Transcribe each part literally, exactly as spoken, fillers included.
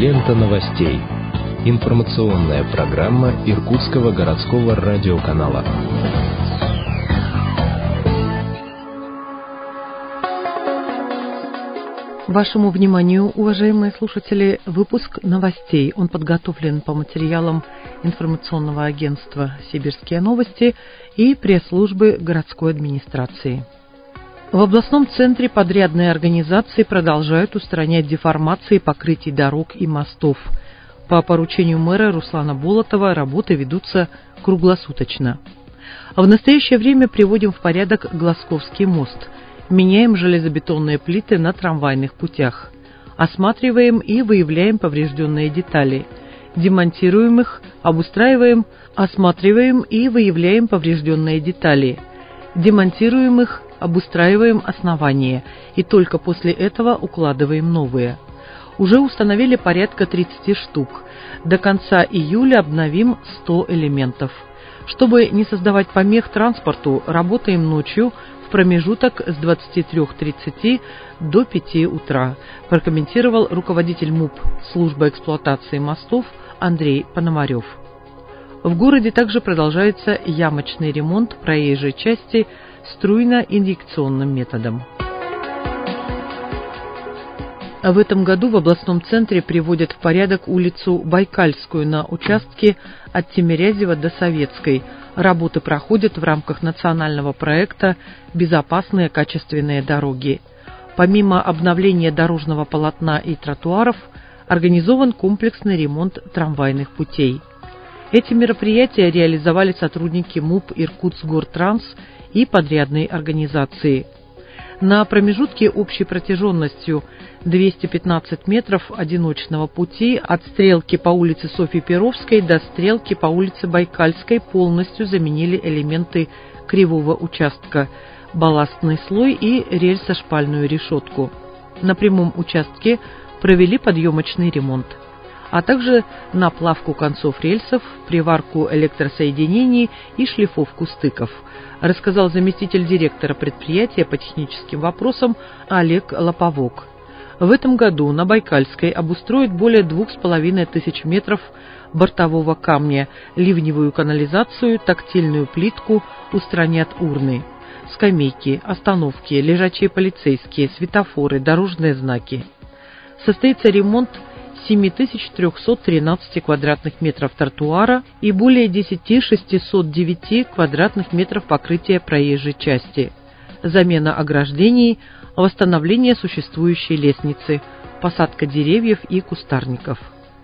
Лента новостей. Информационная программа Иркутского городского радиоканала. Вашему вниманию, уважаемые слушатели, выпуск новостей. Он подготовлен по материалам информационного агентства «Сибирские новости» и пресс-службы городской администрации. В областном центре подрядные организации продолжают устранять деформации покрытий дорог и мостов. По поручению мэра Руслана Болотова работы ведутся круглосуточно. В настоящее время приводим в порядок Глазковский мост, меняем железобетонные плиты на трамвайных путях, осматриваем и выявляем поврежденные детали, демонтируем их, обустраиваем, осматриваем и выявляем поврежденные детали, демонтируем их, обустраиваем основания и только после этого укладываем новые. Уже установили порядка тридцати штук. До конца июля обновим сто элементов. Чтобы не создавать помех транспорту, работаем ночью в промежуток с двадцати трёх тридцати до пяти утра, прокомментировал руководитель МУП службы эксплуатации мостов Андрей Пономарев. В городе также продолжается ямочный ремонт проезжей части струйно-инъекционным методом. В этом году в областном центре приводят в порядок улицу Байкальскую на участке от Тимирязева до Советской. Работы проходят в рамках национального проекта «Безопасные качественные дороги». Помимо обновления дорожного полотна и тротуаров, организован комплексный ремонт трамвайных путей. Эти мероприятия реализовали сотрудники МУП «Иркутсгортранс» и подрядной организации. На промежутке общей протяженностью двести пятнадцать метров одиночного пути от стрелки по улице Софьи Перовской до стрелки по улице Байкальской полностью заменили элементы кривого участка, балластный слой и рельсо-шпальную решетку. На прямом участке провели подъемочный ремонт, а также наплавку концов рельсов, приварку электросоединений и шлифовку стыков, рассказал заместитель директора предприятия по техническим вопросам Олег Лоповок. В этом году на Байкальской обустроят более двух с половиной тысяч метров бортового камня, ливневую канализацию, тактильную плитку, устранят урны, скамейки, остановки, лежачие полицейские, светофоры, дорожные знаки. Состоится ремонт семь тысяч триста тринадцать квадратных метров тротуара и более десять тысяч шестьсот девять квадратных метров покрытия проезжей части, замена ограждений, восстановление существующей лестницы, посадка деревьев и кустарников.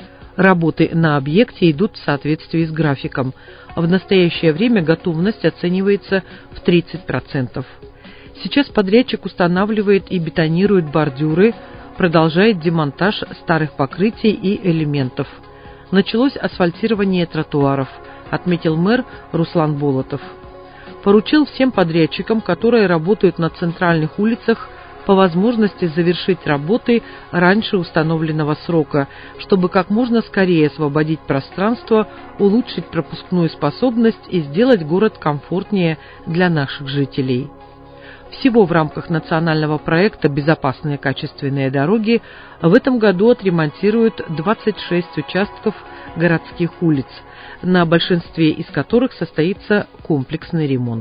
Работы на объекте идут в соответствии с графиком. В настоящее время готовность оценивается в тридцать процентов. Сейчас подрядчик устанавливает и бетонирует бордюры, продолжает демонтаж старых покрытий и элементов. Началось асфальтирование тротуаров, отметил мэр Руслан Болотов. Поручил всем подрядчикам, которые работают на центральных улицах, по возможности завершить работы раньше установленного срока, чтобы как можно скорее освободить пространство, улучшить пропускную способность и сделать город комфортнее для наших жителей. Всего в рамках национального проекта «Безопасные качественные дороги» в этом году отремонтируют двадцать шесть участков городских улиц, на большинстве из которых состоится комплексный ремонт.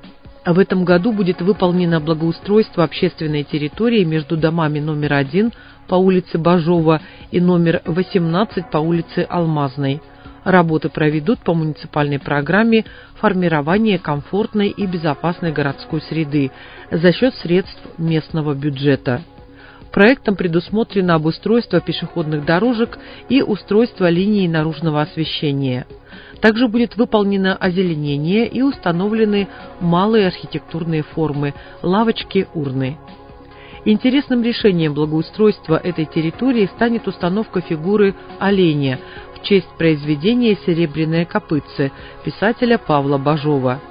В этом году будет выполнено благоустройство общественной территории между домами номер один по улице Бажова и номер восемнадцать по улице Алмазной. Работы проведут по муниципальной программе формирования комфортной и безопасной городской среды за счет средств местного бюджета. Проектом предусмотрено обустройство пешеходных дорожек и устройство линий наружного освещения. Также будет выполнено озеленение и установлены малые архитектурные формы, лавочки, урны. Интересным решением благоустройства этой территории станет установка фигуры оленя в честь произведения «Серебряное копытце» писателя Павла Бажова.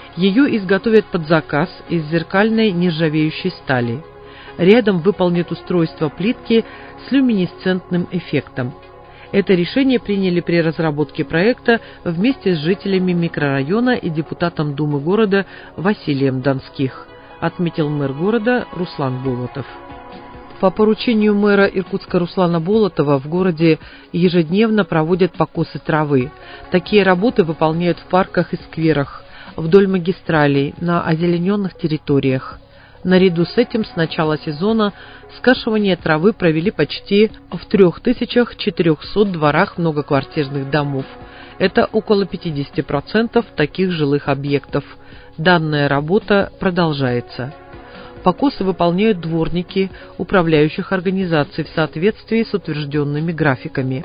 Ее изготовят под заказ из зеркальной нержавеющей стали. Рядом выполнят устройство плитки с люминесцентным эффектом. Это решение приняли при разработке проекта вместе с жителями микрорайона и депутатом Думы города Василием Донских, отметил мэр города Руслан Болотов. По поручению мэра Иркутска Руслана Болотова в городе ежедневно проводят покосы травы. Такие работы выполняют в парках и скверах, вдоль магистралей, на озелененных территориях. Наряду с этим с начала сезона скашивание травы провели почти в трёх тысячах четырёхсот дворах многоквартирных домов. Это около пятьдесят процентов таких жилых объектов. Данная работа продолжается. Покосы выполняют дворники управляющих организаций в соответствии с утвержденными графиками.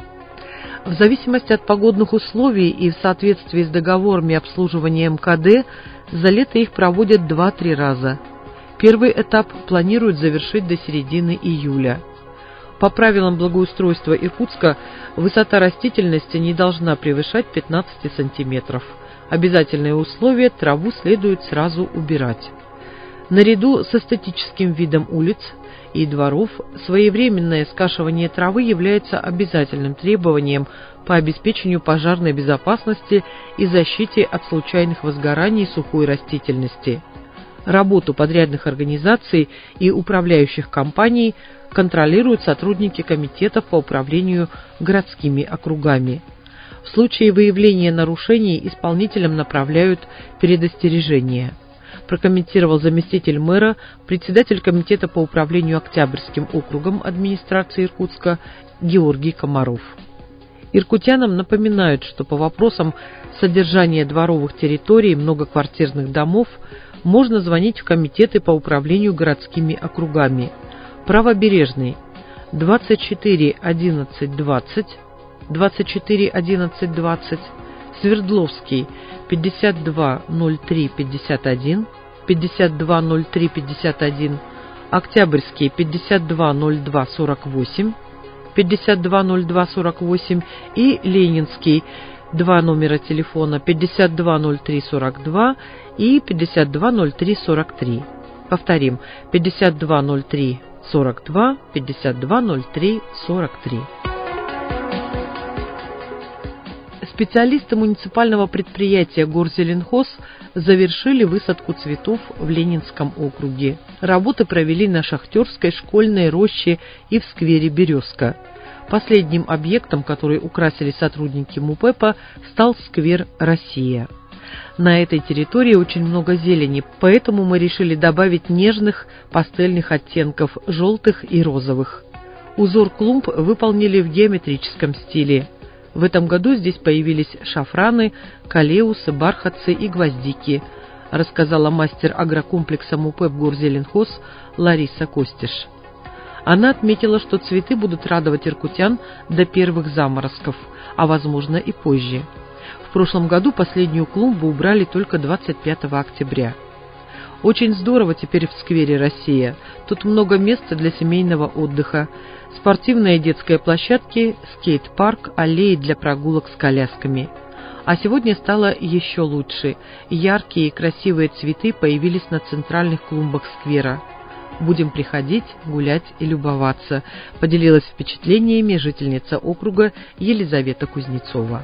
В зависимости от погодных условий и в соответствии с договорами обслуживания эм ка дэ за лето их проводят два-три раза. Первый этап планируют завершить до середины июля. По правилам благоустройства Иркутска высота растительности не должна превышать пятнадцать сантиметров. Обязательное условие – траву следует сразу убирать. Наряду с эстетическим видом улиц и дворов, своевременное скашивание травы является обязательным требованием по обеспечению пожарной безопасности и защите от случайных возгораний сухой растительности. Работу подрядных организаций и управляющих компаний контролируют сотрудники комитетов по управлению городскими округами. В случае выявления нарушений исполнителям направляют предостережение. Прокомментировал заместитель мэра, председатель комитета по управлению Октябрьским округом администрации Иркутска Георгий Комаров. Иркутянам напоминают, что по вопросам содержания дворовых территорий многоквартирных домов можно звонить в комитеты по управлению городскими округами. Правобережный двадцать четыре одиннадцать двадцать, двадцать четыре одиннадцать двадцать, Свердловский пятьдесят два ноль три пятьдесят один, пятьдесят два ноль три пятьдесят один, Октябрьский пятьдесят два ноль два сорок восемь, пятьдесят два ноль два сорок восемь и Ленинский два номера телефона пятьдесят два ноль три сорок два и пятьдесят два ноль три сорок три. Повторим, пятьдесят два ноль три сорок два, пятьдесят два ноль три сорок три. Специалисты муниципального предприятия «Горзеленхоз» завершили высадку цветов в Ленинском округе. Работы провели на Шахтерской, Школьной, Роще и в сквере «Березка». Последним объектом, который украсили сотрудники МУПЭПа, стал сквер «Россия». На этой территории очень много зелени, поэтому мы решили добавить нежных пастельных оттенков желтых и розовых. Узор клумб выполнили в геометрическом стиле. В этом году здесь появились шафраны, калеусы, бархатцы и гвоздики, рассказала мастер агрокомплекса МУПЭП «Горзеленхоз» Лариса Костиш. Она отметила, что цветы будут радовать иркутян до первых заморозков, а возможно и позже. В прошлом году последнюю клумбу убрали только двадцать пятого октября. Очень здорово теперь в сквере «Россия». Тут много места для семейного отдыха. Спортивные детские площадки, скейт-парк, аллеи для прогулок с колясками. А сегодня стало еще лучше. Яркие и красивые цветы появились на центральных клумбах сквера. Будем приходить, гулять и любоваться, поделилась впечатлениями жительница округа Елизавета Кузнецова.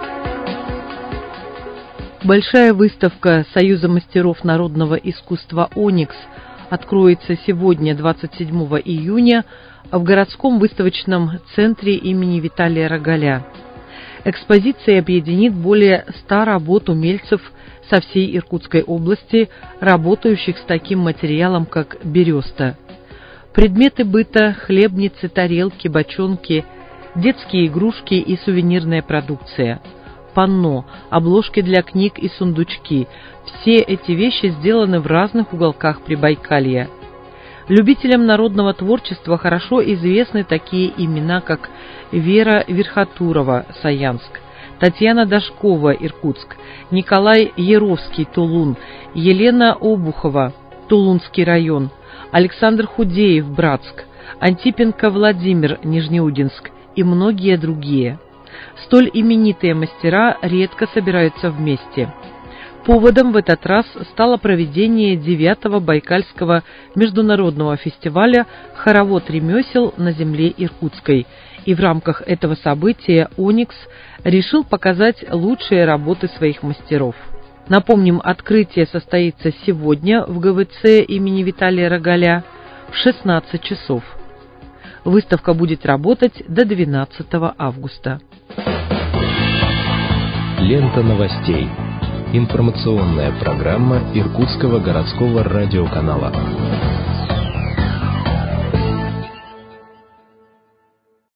Большая выставка Союза мастеров народного искусства «Оникс» откроется сегодня, двадцать седьмого июня, в городском выставочном центре имени Виталия Рогаля. Экспозиция объединит более ста работ умельцев со всей Иркутской области, работающих с таким материалом, как береста. Предметы быта, хлебницы, тарелки, бочонки, детские игрушки и сувенирная продукция. Панно, обложки для книг и сундучки. Все эти вещи сделаны в разных уголках Прибайкалья. Любителям народного творчества хорошо известны такие имена, как Вера Верхотурова, Саянск, Татьяна Дашкова, Иркутск, Николай Яровский, Тулун, Елена Обухова, Тулунский район, Александр Худеев, Братск, Антипенко Владимир, Нижнеудинск и многие другие. Столь именитые мастера редко собираются вместе. Поводом в этот раз стало проведение девятого Байкальского международного фестиваля «Хоровод ремесел» на земле Иркутской, и в рамках этого события «Оникс» решил показать лучшие работы своих мастеров. Напомним, открытие состоится сегодня в гэ вэ цэ имени Виталия Рогаля в шестнадцать часов. Выставка будет работать до двенадцатого августа. Лента новостей. Информационная программа Иркутского городского радиоканала.